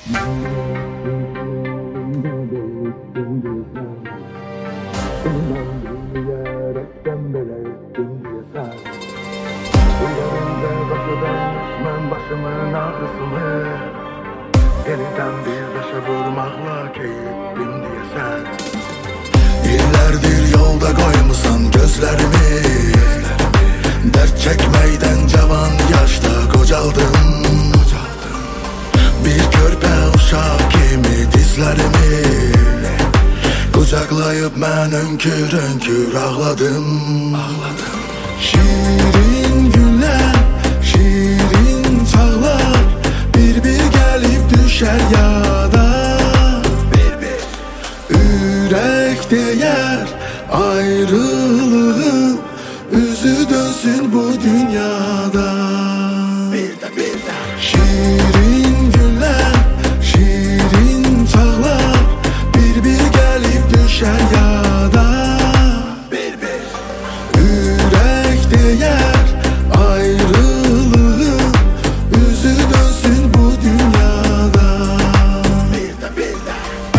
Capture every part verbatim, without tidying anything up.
Diyerekten bile ettin diye sen Uyarınca başıdaymış ben başımın ağrısını Yeniden bir taşa vurmakla keyittim diye sen İllerdir yolda koymuşsan gözlerimi Dert çekmeyden cavan yaşta kocaldım Bir körpe uşak kimi dizlerimi Kucaklayıp ben önkür önkür ağladım, ağladım. Şirin günler, şirin çağlar Bir bir gelip düşer yada Bir bir Ürek değer ayrılığın Üzü dönsün bu dünyada Bir de bir de Şirin günler, şirin çağlar Bir bir gelip düşer yada Bir bir Ürek değer ayrılığın Üzü dönsün bu dünyada Bir de bir de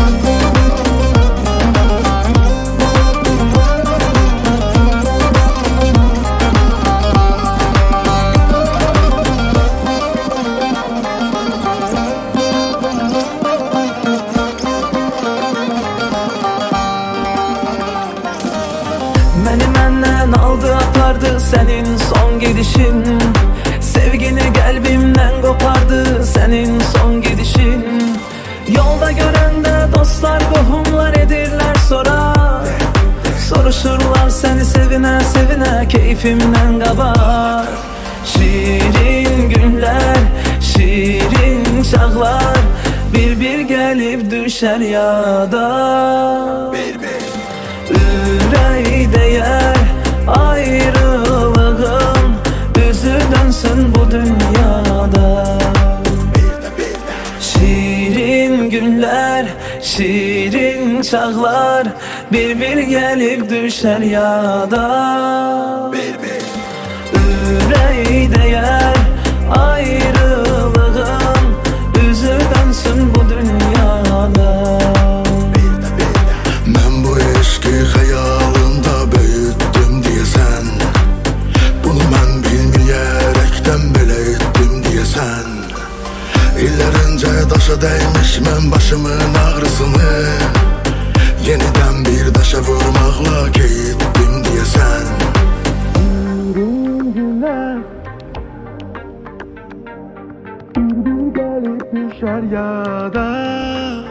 Məni məndən aldı apardı senin son gidişin Sevgini qəlbimdən qopardı senin son gidişin Yolda görəndə dostlar qohumlar edirlər sonra Soruşurlar səni sevinə sevinə keyfimdən qabar Şirin günlər, şirin çağlar Bir bir gəlib düşər yada Bir bir Ürək değər ayrılığın Üzü dönsün bu dünyada Şirin günlər, şirin çağlar Bir bir gelip düşer yada Ürək değər ayrılığın Üzü dönsün bu dünyada Ben bu eski hayalında büyüttüm diye sen Bunu ben bilmeyerekten bile ettim diye sen İllerince daşa değmiş ben başımın ağrısını Yeniden bir taşa vurmakla keyittim diye sen Şirin günler Bir bir gelip düşer yada